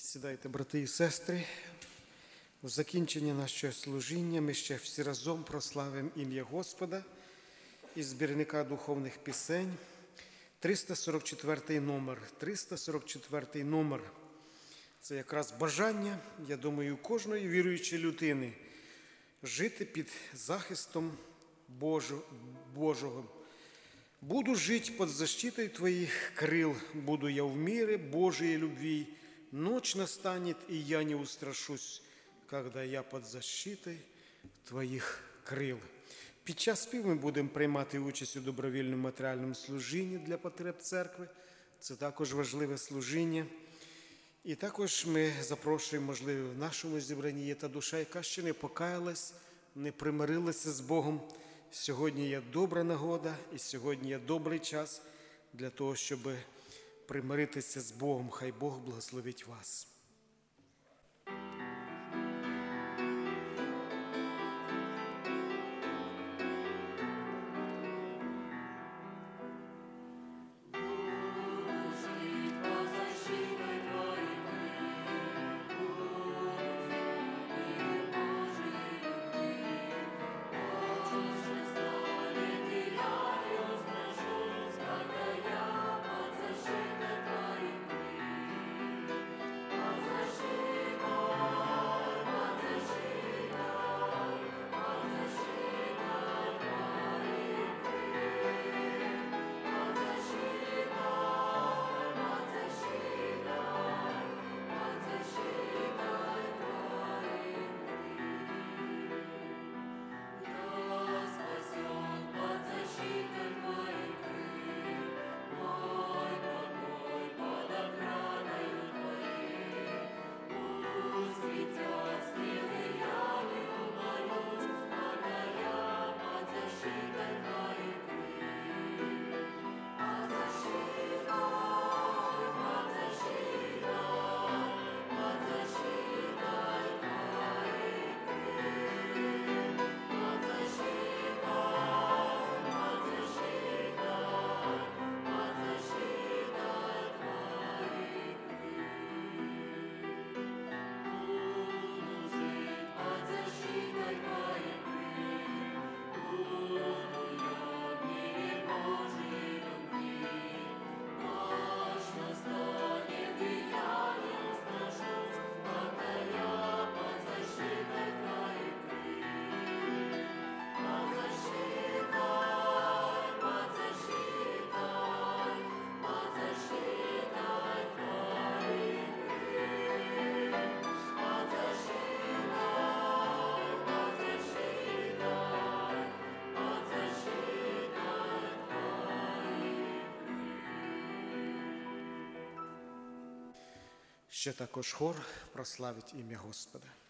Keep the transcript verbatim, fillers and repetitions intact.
Сідайте, брати і сестри. У закінченні нашого служіння ми ще всі разом прославимо ім'я Господа із збірника духовних пісень. триста сорок четвертий номер. триста сорок четвертий номер. Це якраз бажання, я думаю, кожної віруючої людини жити під захистом Божого. Буду жить под защитой Твоих крыл, буду я в мире Божией любви. Ночь настанет, и я не устрашусь, когда я под защитой Твоїх крил. Під час співу ми будемо приймати участь у добровільному матеріальному служінні для потреб церкви. Це також важливе служіння. І також ми запрошуємо, можливо, в нашому зібранні є та душа, яка ще не покаялась, не примирилася з Богом. Сьогодні є добра нагода і сьогодні є добрий час для того, щоб примиритися з Богом. Хай Бог благословить вас. Ще також хор прославить ім'я Господа.